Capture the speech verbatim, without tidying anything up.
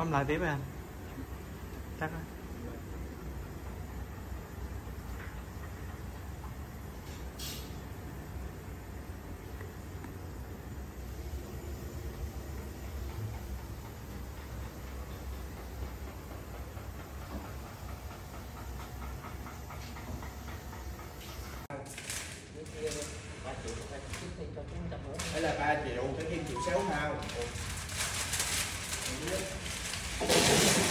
Bấm lại tiếp anh. Chắc á. Đây là ba triệu, cái kim triệu sáu hao.